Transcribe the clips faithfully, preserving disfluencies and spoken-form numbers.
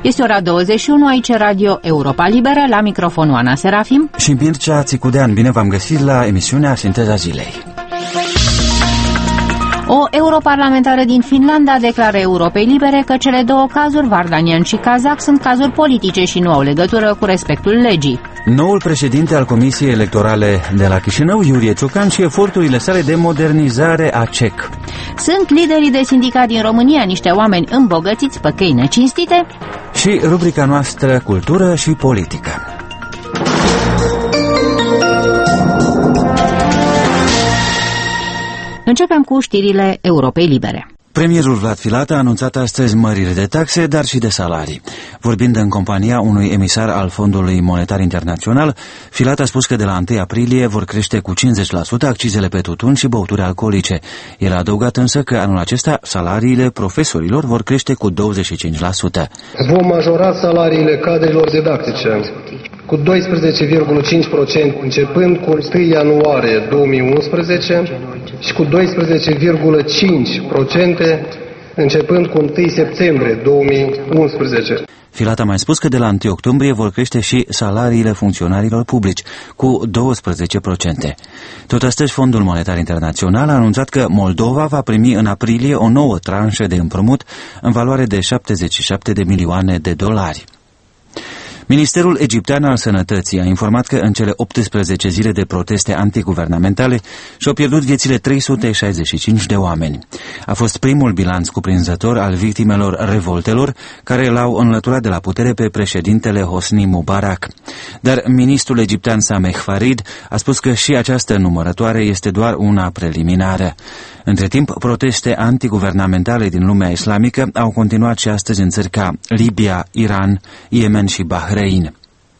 Este ora douăzeci și unu, aici Radio Europa Liberă, la microfonul Ana Serafim și Mircea Țicudean. Bine v-am găsit la emisiunea Sinteza Zilei. O europarlamentară din Finlanda declară Europei Libere că cele două cazuri, Vardanian și Kazak, sunt cazuri politice și nu au legătură cu respectul legii. Noul președinte al Comisiei Electorale de la Chișinău, Iurie Ciucan, și eforturile sale de modernizare a C E C. Sunt liderii de sindicat din România niște oameni îmbogățiți pe căi necinstite? Și rubrica noastră Cultură și Politică. Începem cu știrile Europei Libere. Premierul Vlad Filat a anunțat astăzi măriri de taxe, dar și de salarii. Vorbind în compania unui emisar al Fondului Monetar Internațional, Filat a spus că de la întâi aprilie vor crește cu cincizeci la sută accizele pe tutun și băuturi alcoolice. El a adăugat însă că anul acesta salariile profesorilor vor crește cu douăzeci și cinci la sută. Vom majora salariile cadrelor didactice cu doisprezece virgulă cinci la sută începând cu întâi ianuarie două mii unsprezece și cu doisprezece virgulă cinci la sută începând cu întâi septembrie două mii unsprezece. Filat a mai spus că de la întâi octombrie vor crește și salariile funcționarilor publici cu douăsprezece la sută. Tot astăzi, Fondul Monetar Internațional a anunțat că Moldova va primi în aprilie o nouă tranșă de împrumut în valoare de șaptezeci și șapte de milioane de dolari. Ministerul Egiptean al Sănătății a informat că în cele optsprezece zile de proteste antiguvernamentale și-au pierdut viețile trei sute șaizeci și cinci de oameni. A fost primul bilanț cuprinzător al victimelor revoltelor care l-au înlăturat de la putere pe președintele Hosni Mubarak. Dar ministrul egiptean Sameh Farid a spus că și această numărătoare este doar una preliminară. Între timp, proteste antiguvernamentale din lumea islamică au continuat și astăzi în țări ca Libia, Iran, Yemen și Bahrain.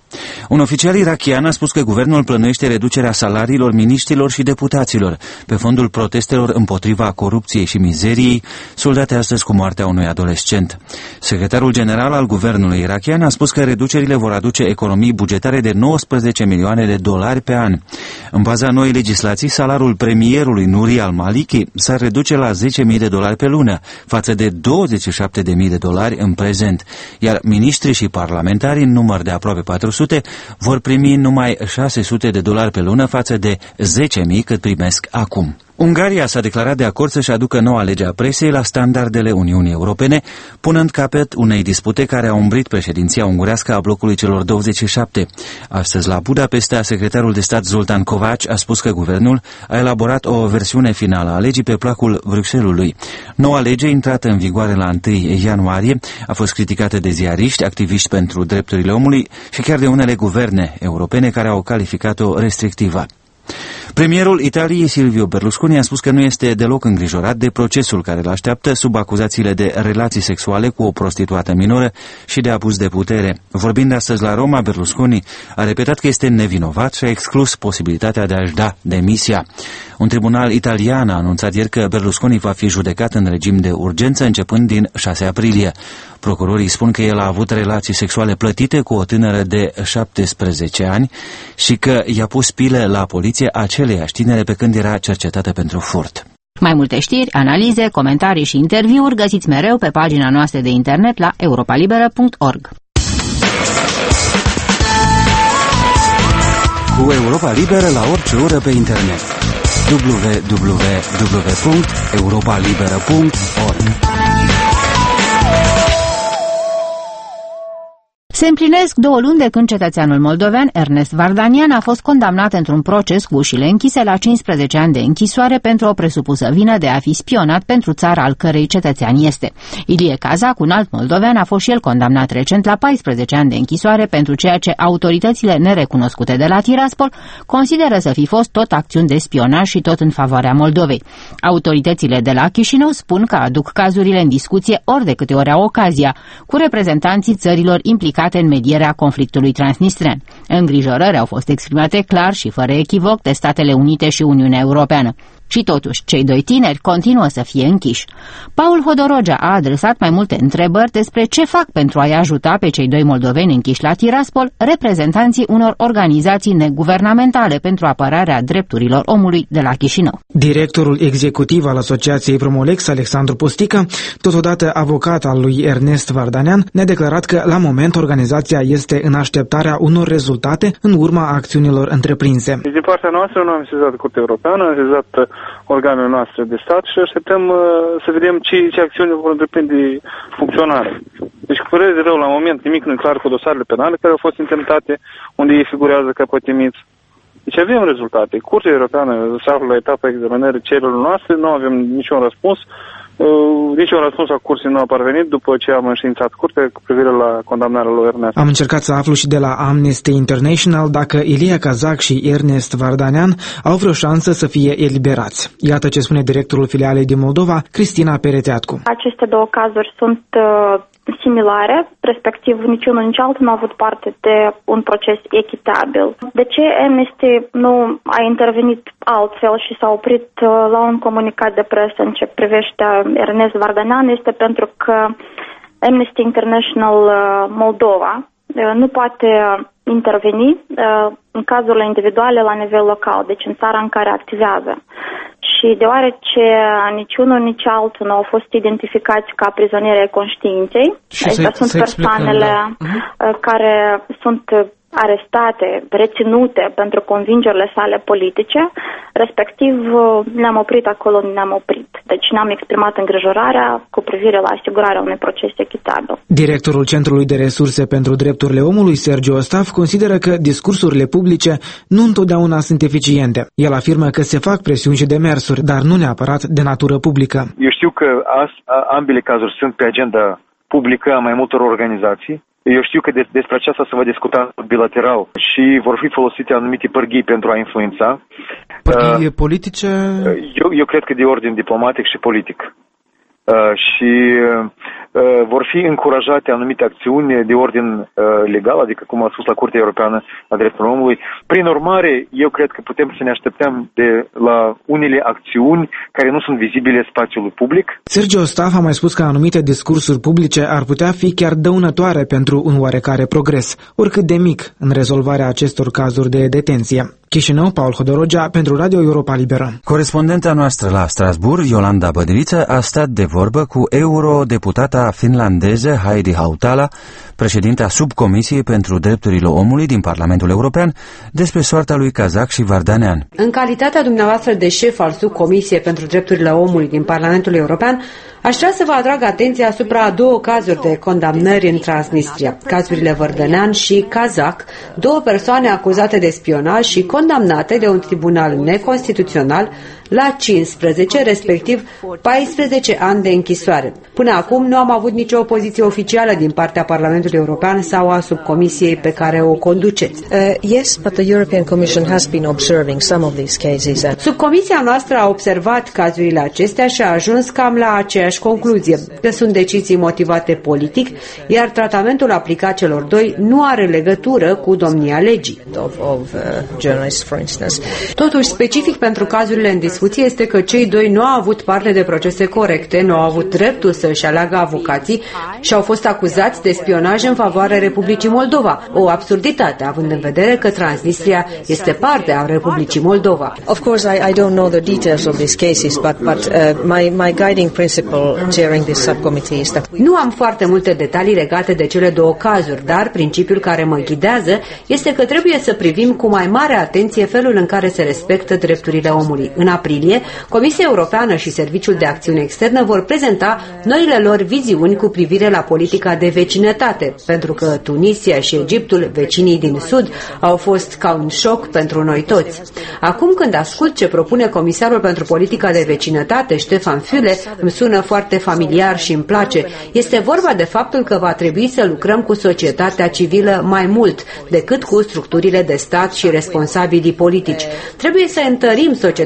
Un oficial irakian a spus că guvernul plănuiește reducerea salariilor miniștrilor și deputaților pe fondul protestelor împotriva corupției și mizeriei soldate astăzi cu moartea unui adolescent. Secretarul general al guvernului irakian a spus că reducerile vor aduce economii bugetare de nouăsprezece milioane de dolari pe an. În baza noii legislații, salariul premierului Nouri al-Maliki s-ar reduce la zece mii de dolari pe lună, față de douăzeci și șapte de mii de dolari în prezent, iar miniștrii și parlamentarii în număr de aproape patru sute vor primi numai șase sute de dolari pe lună față de zece mii cât primesc acum. Ungaria s-a declarat de acord să-și aducă noua lege a presei la standardele Uniunii Europene, punând capăt unei dispute care a umbrit președinția ungurească a blocului celor douăzeci și șapte. Astăzi la Budapesta, secretarul de stat Zoltán Kovács a spus că guvernul a elaborat o versiune finală a legii pe placul Bruxellesului. Noua lege, intrată în vigoare la întâi ianuarie, a fost criticată de ziariști, activiști pentru drepturile omului și chiar de unele guverne europene care au calificat-o restrictivă. Premierul Italiei Silvio Berlusconi a spus că nu este deloc îngrijorat de procesul care îl așteaptă sub acuzațiile de relații sexuale cu o prostituată minoră și de abuz de putere. Vorbind astăzi la Roma, Berlusconi a repetat că este nevinovat și a exclus posibilitatea de a-și da demisia. Un tribunal italian a anunțat ieri că Berlusconi va fi judecat în regim de urgență începând din șase aprilie. Procurorii spun că el a avut relații sexuale plătite cu o tânără de șaptesprezece ani și că i-a pus pile la poliție aceleiași tinere pe când era cercetată pentru furt. Mai multe știri, analize, comentarii și interviuri găsiți mereu pe pagina noastră de internet la europa liberă punct org. Cu Europa Liberă la orice oră pe internet. w w w punct europa liberă punct org. Se împlinesc două luni de când cetățeanul moldovean Ernest Vardanian a fost condamnat într-un proces cu ușile închise la cincisprezece ani de închisoare pentru o presupusă vină de a fi spionat pentru țara al cărei cetățean este. Ilie Kazak, un alt moldovean, a fost și el condamnat recent la paisprezece ani de închisoare pentru ceea ce autoritățile nerecunoscute de la Tiraspol consideră să fi fost tot acțiuni de spionaj și tot în favoarea Moldovei. Autoritățile de la Chișinău spun că aduc cazurile în discuție ori de câte ori au ocazia, cu reprezentanții țărilor implicate în medierea conflictului transnistrean. Îngrijorări au fost exprimate clar și fără echivoc de Statele Unite și Uniunea Europeană. Și totuși, cei doi tineri continuă să fie închiși. Paul Hodorogea a adresat mai multe întrebări despre ce fac pentru a-i ajuta pe cei doi moldoveni închiși la Tiraspol, reprezentanții unor organizații neguvernamentale pentru apărarea drepturilor omului de la Chișinău. Directorul executiv al Asociației Promolex, Alexandru Postică, totodată avocat al lui Ernest Vardanean, ne-a declarat că la moment organizația este în așteptarea unor rezultate în urma acțiunilor întreprinse. Din partea noastră nu am sezat Curtea Europeană, am sezat organele noastre de stat și așteptăm uh, să vedem ce, ce acțiuni vor întreprinde funcționare. Deci, cu părere de rău, la moment nimic nu e clar cu dosarele penale care au fost intentate, unde ei figurează ca pătimiți. Deci avem rezultate. Curtea Europeană se află la etapa examinării cererilor noastre, nu avem niciun răspuns. Uh, niciun răspuns a cursii nu a parvenit după ce am înștiințat curtea cu privire la condamnarea lui Ernest. Am încercat să aflu și de la Amnesty International dacă Ilie Kazak și Ernest Vardanean au vreo șansă să fie eliberați. Iată ce spune directorul filialei din Moldova, Cristina Pereteatcu. Aceste două cazuri sunt uh, similare, respectiv niciunul nici altul nu a avut parte de un proces echitabil. De ce Amnesty nu a intervenit altfel și s-a oprit uh, la un comunicat de presă în ce privește Ernest Vardanean este pentru că Amnesty International Moldova nu poate interveni în cazurile individuale la nivel local, deci în țara în care activează. Și deoarece nici unul, nici altul nu au fost identificați ca prizonieri ai conștiinței, acestea sunt persoanele uh-huh. care sunt arestate, reținute pentru convingerile sale politice, respectiv ne-am oprit acolo unde ne-am oprit. Deci ne-am exprimat îngrijorarea cu privire la asigurarea unui proces echitabil. Directorul Centrului de Resurse pentru Drepturile Omului, Sergiu Ostaf, consideră că discursurile publice nu întotdeauna sunt eficiente. El afirmă că se fac presiuni și demersuri, dar nu neapărat de natură publică. Eu știu că ambele cazuri sunt pe agenda publică a mai multor organizații. Eu știu că de- despre aceasta se va discuta bilateral și vor fi folosite anumite pârghii pentru a influența. Pârghii uh, politice? Eu, eu cred că de ordin diplomatic și politic. Uh, și uh, vor fi încurajate anumite acțiuni de ordin uh, legal, adică cum a spus la Curtea Europeană a Drepturilor Omului. Prin urmare, eu cred că putem să ne așteptăm de la unele acțiuni care nu sunt vizibile spațiului public. Sergiu Ostaf a mai spus că anumite discursuri publice ar putea fi chiar dăunătoare pentru un oarecare progres, oricât de mic, în rezolvarea acestor cazuri de detenție. Chișinău, Paul Hodorogea, pentru Radio Europa Liberă. Corespondenta noastră la Strasbourg, Iolanda Bădriță, a stat de vorbă cu eurodeputata finlandeză Heidi Hautala, președinta subcomisiei pentru drepturile omului din Parlamentul European, despre soarta lui Kazak și Vardanean. În calitatea dumneavoastră de șef al subcomisiei pentru drepturile omului din Parlamentul European, aș vrea să vă atrag atenția asupra a două cazuri de condamnări în Transnistria, cazurile Vardanean și Kazak, două persoane acuzate de spionaj și condamnate de un tribunal neconstituțional la cincisprezece, respectiv paisprezece ani de închisoare. Până acum nu am avut nicio opoziție oficială din partea Parlamentului European sau a subcomisiei pe care o conduceți. Uh, yes, but the European Commission has been observing some of these cases. And... Subcomisia noastră a observat cazurile acestea și a ajuns cam la aceeași concluzie, că sunt decizii motivate politic, iar tratamentul aplicat celor doi nu are legătură cu domnia legii. Of, of, uh, journalists, for instance. Totuși, specific pentru cazurile în discuție este că cei doi nu au avut parte de procese corecte, nu au avut dreptul să-și aleagă avocații și au fost acuzați de spionaj în favoarea Republicii Moldova. O absurditate, având în vedere că Transnistria este parte a Republicii Moldova. Of course, I, I don't know the details of these cases, but, but uh, my, my guiding principle chairing this subcommittee is that... Nu am foarte multe detalii legate de cele două cazuri, dar principiul care mă ghidează este că trebuie să privim cu mai mare atenție felul în care se respectă drepturile omului. În aprilie, Comisia Europeană și Serviciul de Acțiune Externă vor prezenta noile lor viziuni cu privire la politica de vecinătate, pentru că Tunisia și Egiptul, vecinii din Sud, au fost ca un șoc pentru noi toți. Acum când ascult ce propune Comisarul pentru Politica de Vecinătate, Ștefan Füle, îmi sună foarte familiar și îmi place. Este vorba de faptul că va trebui să lucrăm cu societatea civilă mai mult decât cu structurile de stat și responsabilii politici. Trebuie să întărim societatea civilă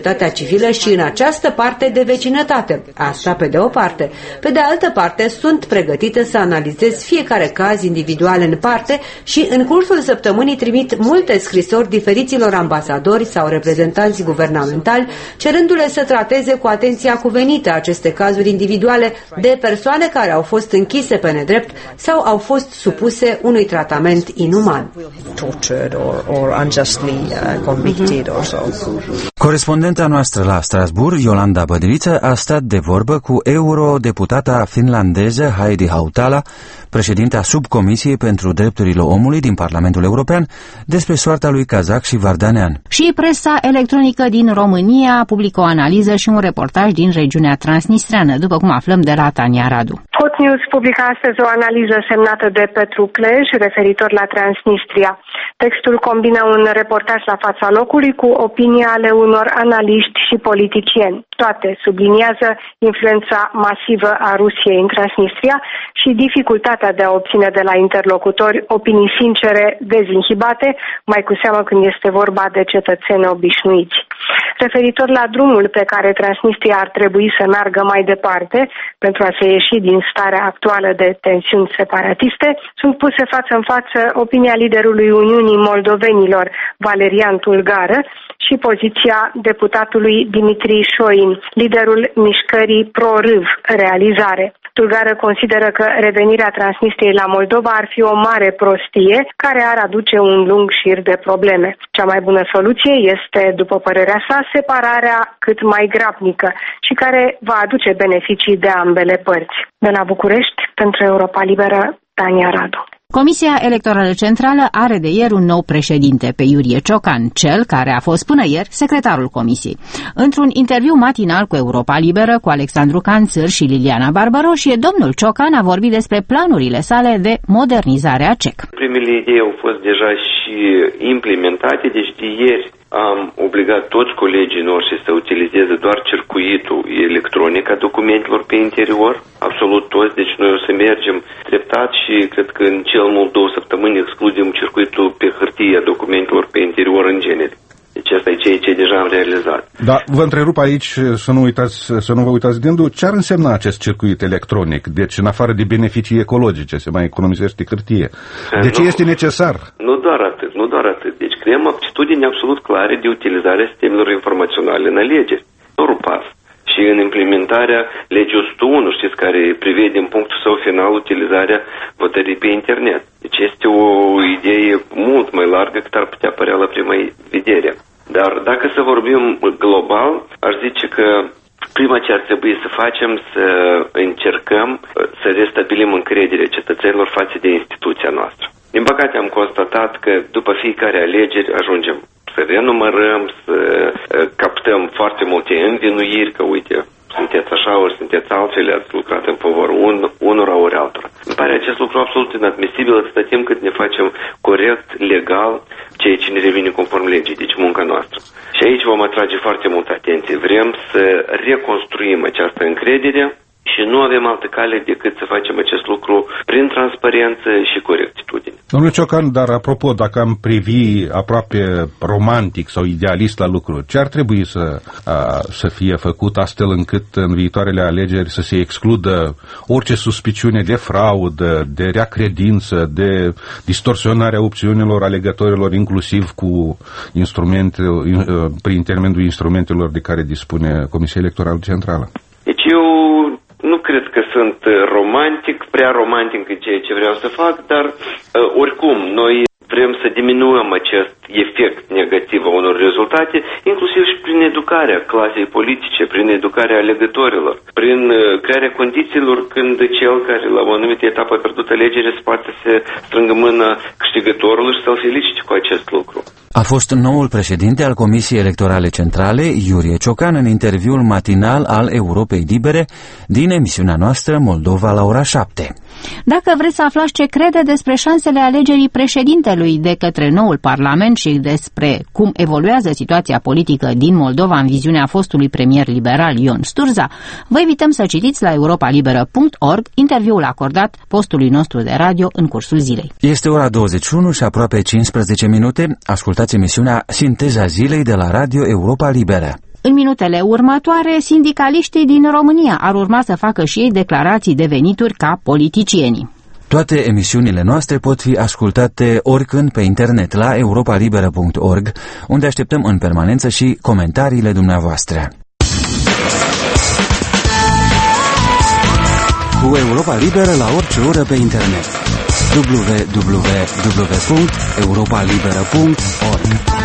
civile și în această parte de vecinătate. Asta pe de o parte. Pe de altă parte, sunt pregătită să analizez fiecare caz individual în parte și în cursul săptămânii trimit multe scrisori diferiților ambasadori sau reprezentanți guvernamentali, cerându-le să trateze cu atenția cuvenită aceste cazuri individuale de persoane care au fost închise pe nedrept sau au fost supuse unui tratament inuman. Corespondenta noastră la Strasbourg, Iolanda Bădriță, a stat de vorbă cu eurodeputata finlandeză Heidi Hautala, președinta subcomisiei pentru drepturile omului din Parlamentul European, despre soarta lui Kazak și Vardanean. Și presa electronică din România publică o analiză și un reportaj din regiunea transnistreană, după cum aflăm de la Tania Radu. Hot News publică astăzi o analiză semnată de Petru Clej referitor la Transnistria. Textul combină un reportaj la fața locului cu opinii ale unor analiști și politicieni. Toate subliniază influența masivă a Rusiei în Transnistria și dificultatea de a obține de la interlocutori opinii sincere, dezinhibate, mai cu seamă când este vorba de cetățeni obișnuiți. Referitor la drumul pe care Transnistria ar trebui să meargă mai departe pentru a se ieși din starea actuală de tensiuni separatiste, sunt puse față în față opinia liderului Uniunii Moldovenilor, Valerian Tulgară, și poziția deputatului Dimitri Șoin, liderul mișcării Pro-Râv, Realizare. Tulgară consideră că revenirea Transnistriei la Moldova ar fi o mare prostie care ar aduce un lung șir de probleme. Cea mai bună soluție este, după părerea sa, separarea cât mai grabnică și care va aduce beneficii de ambele părți. De la București, pentru Europa Liberă, Tania Radu. Comisia Electorală Centrală are de ieri un nou președinte, pe Iurie Ciocan, cel care a fost până ieri secretarul Comisiei. Într-un interviu matinal cu Europa Liberă, cu Alexandru Canțâr și Liliana Barbaroșie, domnul Ciocan a vorbit despre planurile sale de modernizare a C E C. Primele idei au fost deja și implementate, deci de ieri am obligat toți colegii noștri să utilizeze doar circuitul electronic a documentelor pe interior, absolut toți, deci noi o să mergem treptat și cred că în cel mult două săptămâni excludem circuitul pe hârtie a documentelor pe interior în genere. Deci asta e ceea ce deja am realizat. Da, vă întrerup aici să nu, uitați, să nu vă uitați gândul. Ce ar însemna acest circuit electronic? Deci, în afară de beneficii ecologice, se mai economisește hârtie. De ce nu, este necesar? Nu doar atât, nu doar atât. Deci creăm aptitudini absolut clare de utilizarea sistemelor informaționale în alegeri. Doar pas. Și în implementarea legii o sută unu, știți, care prevede în punctul său final utilizarea votării pe internet. Deci este o idee mult mai largă cât ar putea părea la prima vedere. Dar dacă să vorbim global, aș zice că prima ce ar trebui să facem, să încercăm să restabilim încrederea cetățenilor față de instituția noastră. Din păcate am constatat că după fiecare alegeri ajungem să renumărăm, să captăm foarte multe învinuiri, că uite, sunteți așa, ori sunteți altfel, ați lucrat în favoarea un, unora ori altora. Îmi pare acest lucru absolut inadmisibil atâta timp cât ne facem corect, legal, ceea ce ne revine conform legii, deci munca noastră. Și aici vom atrage foarte multă atenție. Vrem să reconstruim această încredere și nu avem altă cale decât să facem acest lucru prin transparență și corectitudine. Domnule Ciocan, dar apropo, dacă am privi aproape romantic sau idealist la lucruri, ce ar trebui să, a, să fie făcut astfel încât în viitoarele alegeri să se excludă orice suspiciune de fraudă, de rea credință, de distorsionarea opțiunilor alegătorilor, inclusiv cu instrumente, prin intermediul instrumentelor de care dispune Comisia Electorală Centrală? Deci eu nu cred că sunt romantic, prea romantic în ceea ce vreau să fac, dar oricum noi vrem să diminuăm acest efect negativ a unor rezultate, inclusiv și prin educarea clasei politice, prin educarea alegătorilor, prin crearea condițiilor când cel care la o anumită etapă a pierdut alegere se poate să strângă mâna câștigătorului și să-l felicite cu acest lucru. A fost noul președinte al Comisiei Electorale Centrale, Iurie Ciocan, în interviul matinal al Europei Libere din emisiunea noastră Moldova la ora șapte. Dacă vreți să aflați ce crede despre șansele alegerii președintelui de către noul Parlament și despre cum evoluează situația politică din Moldova în viziunea fostului premier liberal Ion Sturza, vă invităm să citiți la europa liberă punct org interviul acordat postului nostru de radio în cursul zilei. Este ora douăzeci și unu și aproape cincisprezece minute. Ascultați emisiunea Sinteza Zilei de la Radio Europa Liberă. În minutele următoare, sindicaliștii din România ar urma să facă și ei declarații de venituri ca politicienii. Toate emisiunile noastre pot fi ascultate oricând pe internet la europa liberă punct org, unde așteptăm în permanență și comentariile dumneavoastră. Cu Europa Liberă la orice oră pe internet. w w w punct europa liberă punct org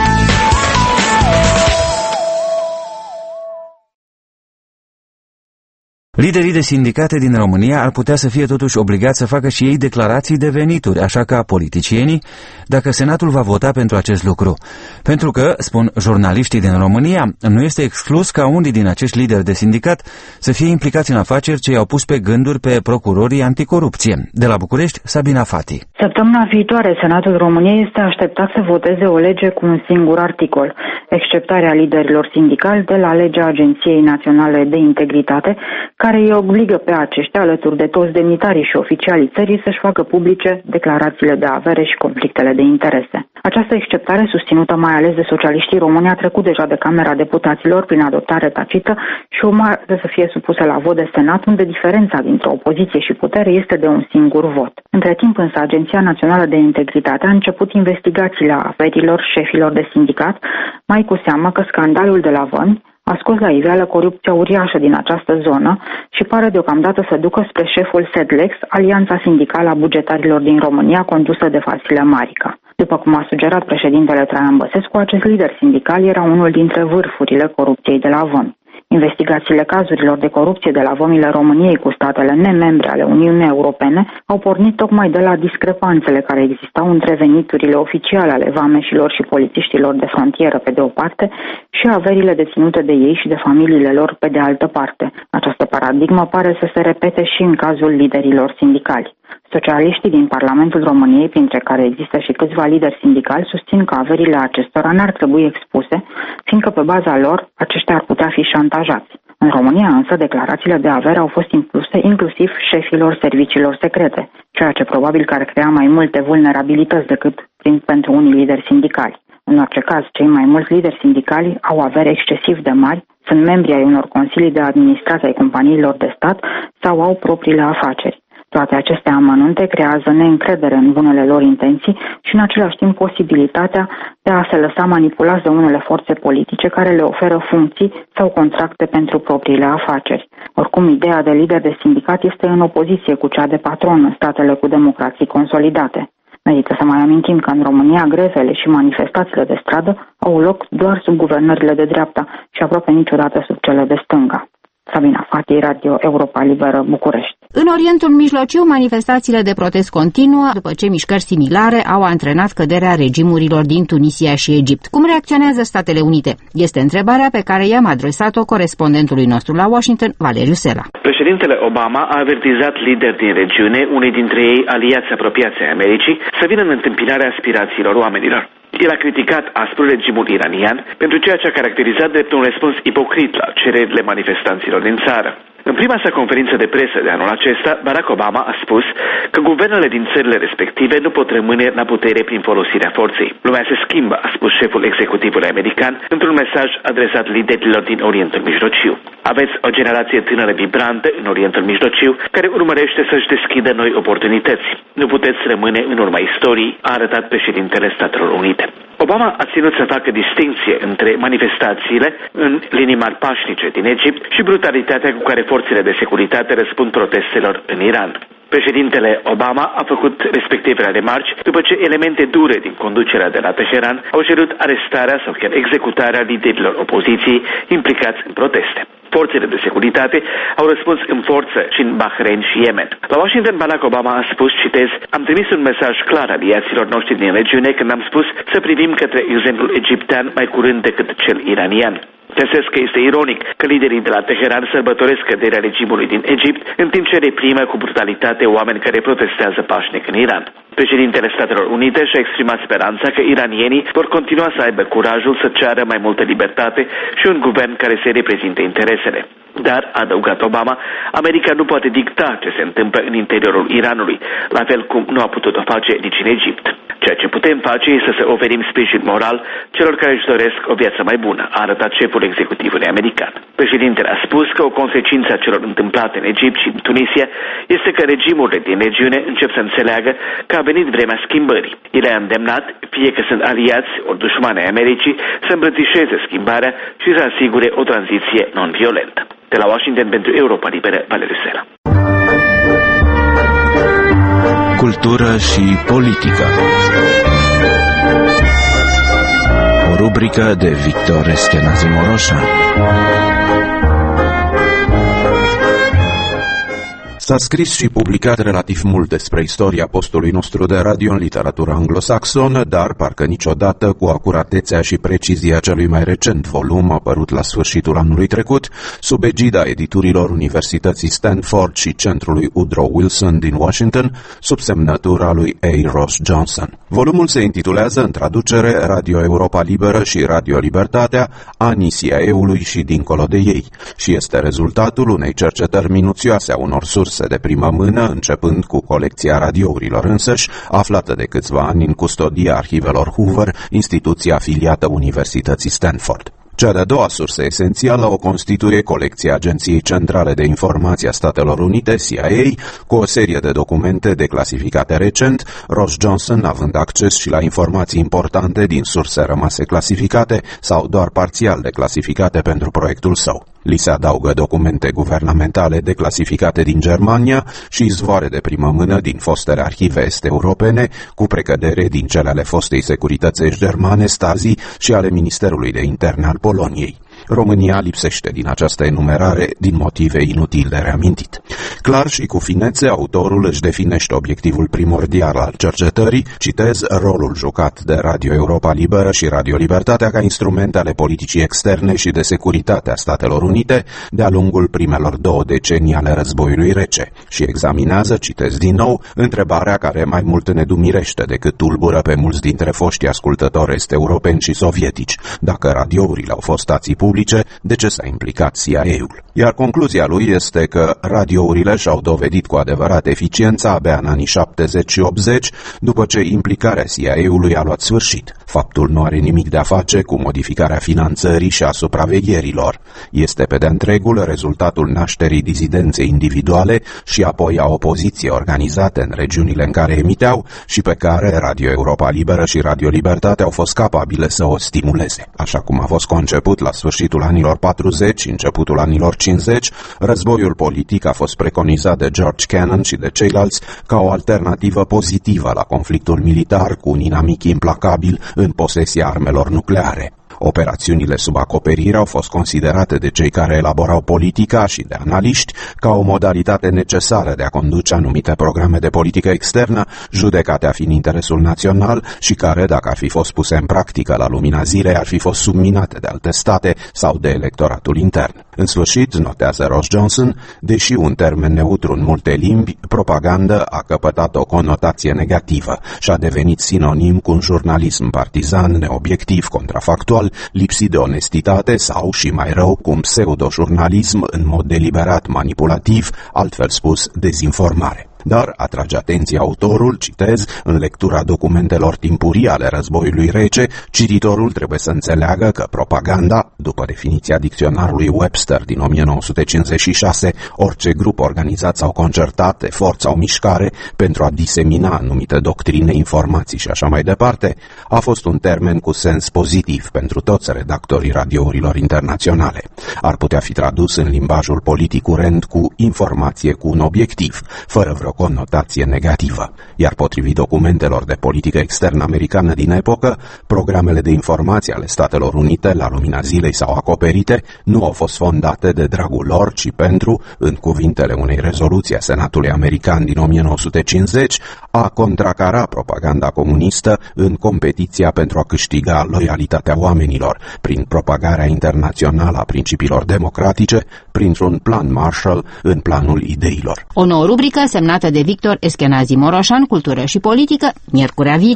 Liderii de sindicate din România ar putea să fie totuși obligați să facă și ei declarații de venituri, așa ca politicienii, dacă Senatul va vota pentru acest lucru. Pentru că, spun jurnaliștii din România, nu este exclus ca unii din acești lideri de sindicat să fie implicați în afaceri ce i-au pus pe gânduri pe procurorii anticorupție. De la București, Sabina Fati. Săptămâna viitoare, Senatul României este așteptat să voteze o lege cu un singur articol, exceptarea liderilor sindicali de la legea Agenției Naționale de Integritate, care îi obligă pe aceștia, alături de toți demnitarii și oficialii țării, să-și facă publice declarațiile de avere și conflictele de interese. Această exceptare, susținută mai ales de socialiștii români, a trecut deja de Camera Deputaților prin adoptare tacită și urmează să fie supusă la vot de Senat, unde diferența dintre opoziție și putere este de un singur vot. Între timp însă, Agenția Națională de Integritate a început investigațiile averilor șefilor de sindicat, mai cu seamă că scandalul de la Vămi a scos la iveală corupția uriașă din această zonă și pare deocamdată să ducă spre șeful SEDLEX, Alianța Sindicală a Bugetarilor din România, condusă de Vasile Marica. După cum a sugerat președintele Traian Băsescu, acest lider sindical era unul dintre vârfurile corupției de la Vămi. Investigațiile cazurilor de corupție de la vămile României cu statele nemembre ale Uniunii Europene au pornit tocmai de la discrepanțele care existau între veniturile oficiale ale vameșilor și polițiștilor de frontieră pe de o parte și averile deținute de ei și de familiile lor pe de altă parte. Această paradigmă pare să se repete și în cazul liderilor sindicali. Socialiștii din Parlamentul României, printre care există și câțiva lideri sindicali, susțin că averile acestora n-ar trebui expuse, fiindcă pe baza lor aceștia ar putea fi șantajați. În România însă declarațiile de avere au fost impuse inclusiv șefilor serviciilor secrete, ceea ce probabil că ar crea mai multe vulnerabilități decât prin, pentru unii lideri sindicali. În orice caz, cei mai mulți lideri sindicali au avere excesiv de mari, sunt membri ai unor consilii de administrație ai companiilor de stat sau au propriile afaceri. Toate aceste amănunte creează neîncredere în bunele lor intenții și în același timp posibilitatea de a se lăsa manipulați de unele forțe politice care le oferă funcții sau contracte pentru propriile afaceri. Oricum, ideea de lider de sindicat este în opoziție cu cea de patron în statele cu democrații consolidate. Merită să mai amintim că în România grevele și manifestațiile de stradă au loc doar sub guvernările de dreapta și aproape niciodată sub cele de stânga. Sabina Fati, Radio Europa Liberă, București. În Orientul Mijlociu, manifestațiile de protest continuă după ce mișcări similare au antrenat căderea regimurilor din Tunisia și Egipt. Cum reacționează Statele Unite? Este întrebarea pe care i-am adresat-o corespondentului nostru la Washington, Valeriu Sela. Președintele Obama a avertizat lideri din regiune, unii dintre ei aliați apropiați ai Americii, să vină în întâmpinarea aspirațiilor oamenilor. El a criticat aspru regimul iranian pentru ceea ce a caracterizat drept un răspuns ipocrit la cererile manifestanților din țară. În prima sa conferință de presă de anul acesta, Barack Obama a spus că guvernele din țările respective nu pot rămâne la putere prin folosirea forței. Lumea se schimbă, a spus șeful executivului american într-un mesaj adresat liderilor din Orientul Mijlociu. Aveți o generație tânără vibrantă în Orientul Mijlociu care urmărește să-și deschidă noi oportunități. Nu puteți rămâne în urma istoriei, a arătat președintele Statelor Unite. Obama a ținut să facă distinție între manifestațiile în linii mari pașnice din Egipt și brutalitatea cu care forțele de securitate răspund protestelor în Iran. Președintele Obama a făcut respectivele remarci după ce elemente dure din conducerea de la Teheran au cerut arestarea sau chiar executarea liderilor opoziției implicați în proteste. Forțele de securitate au răspuns în forță și în Bahrain și Yemen. La Washington, Barack Obama a spus, citez, am trimis un mesaj clar aliaților noștri din regiune când am spus să privim către exemplul egiptean mai curând decât cel iranian. Găsesc că este ironic că liderii de la Teheran sărbătoresc căderea regimului din Egipt, în timp ce reprimă cu brutalitate oameni care protestează pașnic în Iran. Președintele Statelor Unite și-a exprimat speranța că iranienii vor continua să aibă curajul să ceară mai multă libertate și un guvern care să reprezinte interesele. Dar, a adăugat Obama, America nu poate dicta ce se întâmplă în interiorul Iranului, la fel cum nu a putut-o face nici în Egipt. Ceea ce putem face este să oferim sprijin moral celor care își doresc o viață mai bună, a arătat șeful executivului american. Președintele a spus că o consecință a celor întâmplate în Egipt și în Tunisia este că regimurile din regiune încep să înțeleagă că a venit vremea schimbării. El a îndemnat, fie că sunt aliați ori dușmani ai Americii, să îmbrățișeze schimbarea și să asigure o tranziție non-violentă. De la Washington pentru Europa Liberă, Valeriu Sela. Cultură și politică. O rubrică de Victor Eschenazi Moroșan. S-a scris și publicat relativ mult despre istoria postului nostru de radio în literatura anglosaxonă, dar parcă niciodată cu acuratețea și precizia celui mai recent volum apărut la sfârșitul anului trecut, sub egida editurilor Universității Stanford și Centrului Woodrow Wilson din Washington, sub semnătura lui A. Ross Johnson. Volumul se intitulează în traducere Radio Europa Liberă și Radio Libertatea, anii C I A-ului și dincolo de ei, și este rezultatul unei cercetări minuțioase a unor surse de primă mână, începând cu colecția radiourilor însăși, aflată de câțiva ani în custodia arhivelor Hoover, instituția afiliată Universității Stanford. Cea de-a doua sursă esențială o constituie colecția Agenției Centrale de Informații a Statelor Unite, C I A, cu o serie de documente declasificate recent, Ross Johnson având acces și la informații importante din surse rămase clasificate sau doar parțial declasificate pentru proiectul său. Li se adaugă documente guvernamentale declasificate din Germania și izvoare de primă mână din fostele arhive est-europene, cu precădere din cele ale fostei securitățești germane, Stasi, și ale Ministerului de Interne al Poloniei. România lipsește din această enumerare din motive inutil de reamintit. Clar și cu finețe, autorul își definește obiectivul primordial al cercetării, citez, rolul jucat de Radio Europa Liberă și Radio Libertatea ca instrumente ale politicii externe și de securitate a Statelor Unite de-a lungul primelor două decenii ale războiului rece și examinează, citez din nou, întrebarea care mai mult nedumirește decât tulbură pe mulți dintre foștii ascultători est-europeni și sovietici. Dacă radiourile au fost stații publice, de ce s-a implicat C I A-ul? Iar concluzia lui este că radiourile și-au dovedit cu adevărat eficiența abia în anii șaptezeci și optzeci, după ce implicarea C I A-ului a luat sfârșit. Faptul nu are nimic de a face cu modificarea finanțării și a supravegherilor. Este pe de întregul rezultatul nașterii dizidenței individuale și apoi a opoziției organizate în regiunile în care emiteau și pe care Radio Europa Liberă și Radio Libertate au fost capabile să o stimuleze. Așa cum a fost conceput la sfârșitul anilor patruzeci și începutul anilor cincizeci, războiul politic a fost preconizat de George Kennan și de ceilalți ca o alternativă pozitivă la conflictul militar cu un inamic implacabil în posesia armelor nucleare. Operațiunile sub acoperire au fost considerate de cei care elaborau politica și de analiști ca o modalitate necesară de a conduce anumite programe de politică externă, judecate a fi în interesul național și care, dacă ar fi fost puse în practică la lumina zilei, ar fi fost subminate de alte state sau de electoratul intern. În sfârșit, notează Ross Johnson, deși un termen neutru în multe limbi, propagandă a căpătat o conotație negativă și a devenit sinonim cu un jurnalism partizan, neobiectiv, contrafactual, lipsit de onestitate sau, și mai rău, cu un pseudo-jurnalism în mod deliberat manipulativ, altfel spus, dezinformare. Dar atrage atenția autorul, citez, în lectura documentelor timpurii ale războiului rece, cititorul trebuie să înțeleagă că propaganda, după definiția dicționarului Webster din o mie nouă sute cincizeci și șase, orice grup organizat sau concertat, efort sau mișcare pentru a disemina anumite doctrine, informații și așa mai departe, a fost un termen cu sens pozitiv pentru toți redactorii radiourilor internaționale. Ar putea fi tradus în limbajul politic curent cu informație cu un obiectiv, fără vreo conotație negativă, iar potrivit documentelor de politică externă americană din epocă, programele de informații ale Statelor Unite, la lumina zilei sau acoperite, nu au fost fondate de dragul lor, ci pentru, în cuvintele unei rezoluții a Senatului American din o mie nouă sute cincizeci, a contracara propaganda comunistă în competiția pentru a câștiga loialitatea oamenilor, prin propagarea internațională a principiilor democratice, printr-un plan Marshall în planul ideilor. O nouă rubrică semnată de Victor Eschenazi Moroșan, Cultură și Politică, miercurea viitoare.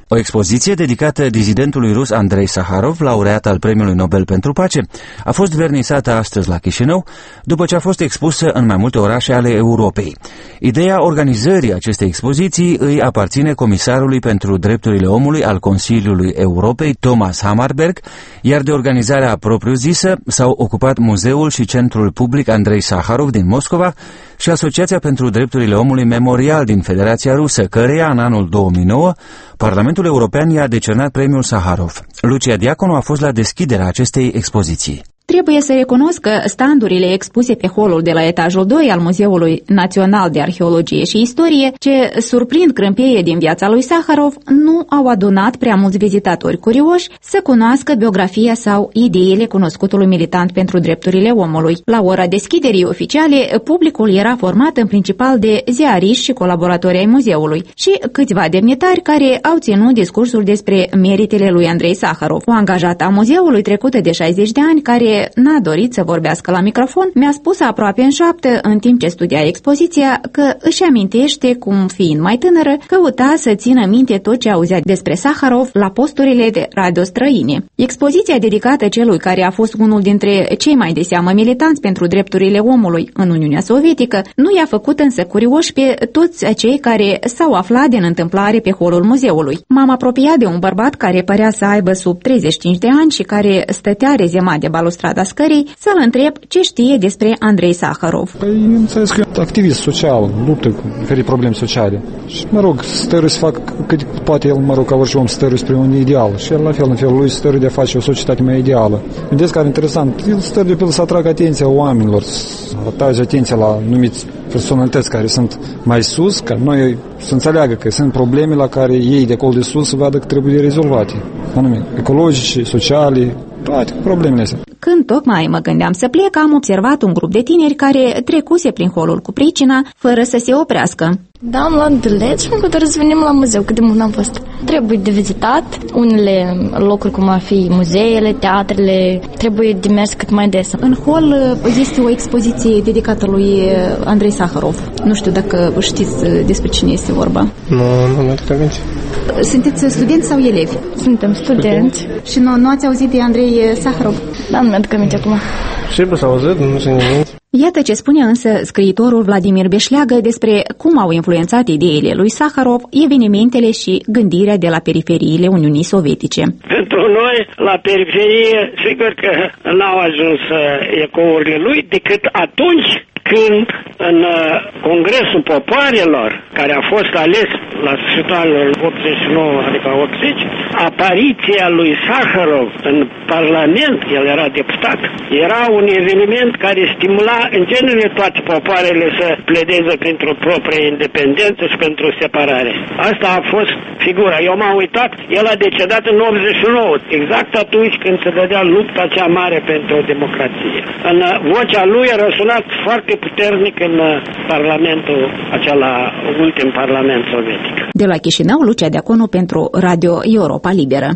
O expoziție dedicată dizidentului rus Andrei Saharov, laureat al Premiului Nobel pentru Pace, a fost vernisată astăzi la Chișinău, după ce a fost expusă în mai multe orașe ale Europei. Ideea organizării acestei expoziții îi aparține comisarului pentru drepturile omului al Consiliului Europei, Thomas Hammarberg, iar de organizarea propriu-zisă s-au ocupat Muzeul și Centrul Public Andrei Saharov din Moscova și Asociația pentru Drepturile Omului Memorial din Federația Rusă, căreia în anul două mii nouă Parlamentul European i-a decernat premiul Saharov. Lucia Diaconu a fost la deschiderea acestei expoziții. Trebuie să recunosc că standurile expuse pe holul de la etajul doi al Muzeului Național de Arheologie și Istorie, ce surprind crâmpeie din viața lui Saharov, nu au adunat prea mulți vizitatori curioși să cunoască biografia sau ideile cunoscutului militant pentru drepturile omului. La ora deschiderii oficiale, publicul era format în principal de ziariști și colaboratori ai muzeului și câțiva demnitari care au ținut discursul despre meritele lui Andrei Saharov. O angajată a muzeului trecută de șaizeci de ani, care n-a dorit să vorbească la microfon, mi-a spus aproape în șoaptă, în timp ce studia expoziția, că își amintește cum, fiind mai tânără, căuta să țină minte tot ce auzea despre Saharov la posturile de radio străine. Expoziția dedicată celui care a fost unul dintre cei mai de seamă militanți pentru drepturile omului în Uniunea Sovietică nu i-a făcut însă curioși pe toți cei care s-au aflat din întâmplare pe holul muzeului. M-am apropiat de un bărbat care părea să aibă sub treizeci și cinci de ani și care stătea rezemat de balustrada scării, să-l întreb ce știe despre Andrei Saharov. Păi, înțeles că e activist social, luptă cu diferite probleme sociale. Și, mă rog, stăruie să fac cât poate el, mă rog, ca orice om, stăruie spre un ideal. Și el, la fel, în felul lui, stăruie de a face o societate mai ideală. Vedeți că are interesant, el stăruie pe el să atragă atenția oamenilor, să atrage atenția la numiți personalități care sunt mai sus, ca noi să înțeleagă că sunt probleme la care ei de acolo de sus să vadă că trebuie rezolvate. Anume, ecologice, sociale, toate problemele astea. Când tocmai mă gândeam să plec, am observat un grup de tineri care trecuse prin holul cu pricina, fără să se oprească. Da, am luat bilet și mă doresc să venim la muzeu, cât de mult am fost. Trebuie de vizitat unele locuri, cum ar fi muzeele, teatrele, trebuie de mers cât mai des. În hol este o expoziție dedicată lui Andrei Saharov. Nu știu dacă știți despre cine este vorba. Nu, nu mi-aduc aminte. Sunteți studenți sau elevi? Suntem studenți. Și nu, nu ați auzit de Andrei Saharov? Da, nu mi-aduc aminte acum. Și s-a auzit, nu se nimic. Iată ce spune însă scriitorul Vladimir Beșleagă despre cum au influențat ideile lui Saharov evenimentele și gândirea de la periferiile Uniunii Sovietice. Pentru noi, la periferie, sigur că n-au ajuns ecourile lui decât atunci când în Congresul Popoarelor, care a fost ales la sfârșitul anilor optzeci și nouă, adică optzeci, apariția lui Saharov în Parlament, el era deputat, era un eveniment care stimula în genere toate popoarele să pledeze pentru propria independență și pentru separare. Asta a fost figura. Eu m-am uitat, el a decedat în optzeci și nouă, exact atunci când se dădea lupta cea mare pentru o democrație. În vocea lui a răsunat foarte puternic în Parlamentul, acela ultim Parlament sovietic. De la Chișinău, Lucia Diaconu pentru Radio Europa Liberă.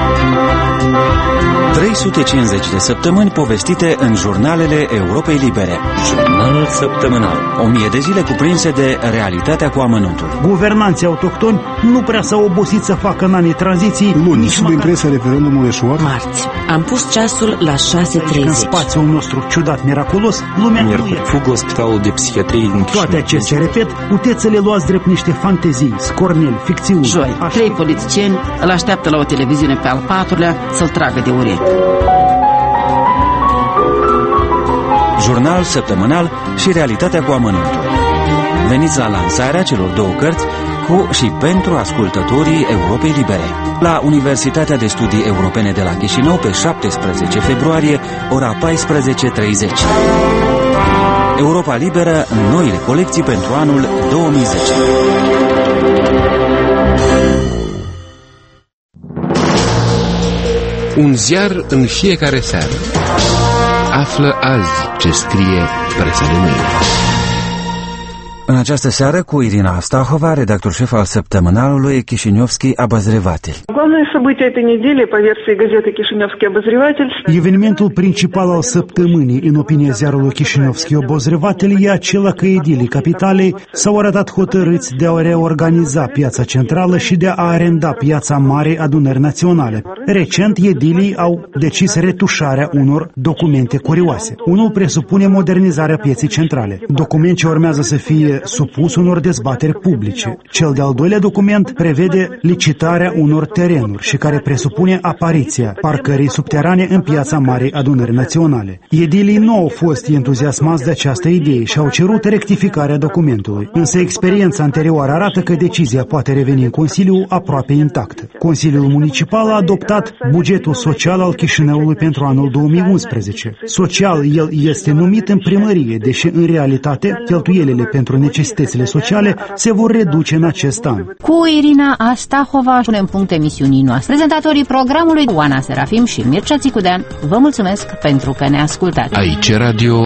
trei sute cincizeci de săptămâni povestite în jurnalele Europei Libere. Jurnal săptămânal. O mie de zile cuprinse de realitatea cu amănuntul. Guvernanții autohtoni nu prea s-au obosit să facă în anii tranziții. Luni, sub impresia referendumului eșuat. Marți, am pus ceasul la șase treizeci. În spațiul nostru ciudat, miraculos, lumea nu e. Fug la spitalul de psihiatrie din Chișinău. Toate acestea, repet, puteți să le luați drept niște fantezii, scorneli, ficțiuni. Joi, Așa. trei politicieni îl așteaptă la o televiziune pe al patrulea să-l tragă de urechi. Jurnal săptămânal și realitatea cu amănuntul. Veniți la lansarea celor două cărți cu și pentru ascultătorii Europei Libere. La Universitatea de Studii Europene de la Chișinău pe șaptesprezece februarie, ora paisprezece treizeci. Europa Liberă, noile colecții pentru anul două mii zece. Un ziar în fiecare seară. Află azi ce scrie presa de mâine. În această seară cu Irina Astahova, redactor șef al săptămânalului Chișinevski Обозреватель. Evenimentul principal al săptămânii, în opinia ziarului Chișinevski Obozrevatel, e acela că edilii capitalei s-au arătat hotărâți de a reorganiza piața centrală și de a arenda piața Marei Adunări Naționale. Recent, edilii au decis retușarea unor documente curioase. Unul presupune modernizarea pieței centrale, document ce urmează să fie supus unor dezbateri publice. Cel de-al doilea document prevede licitarea unor terenuri și care presupune apariția parcării subterane în piața Marei Adunări Naționale. Edilii nu au fost entuziasmați de această idee și au cerut rectificarea documentului, însă experiența anterioară arată că decizia poate reveni în Consiliu aproape intactă. Consiliul Municipal a adoptat bugetul social al Chișinăului pentru anul două mii unsprezece. Social, el este numit în primărie, deși în realitate cheltuielile pentru necesitățile sociale se vor reduce în acest an. Cu Irina Astahova punem punct emisiunii noastre. Prezentatorii programului Oana Serafim și Mircea Țicudean, vă mulțumesc pentru că ne ascultați. Aici Radio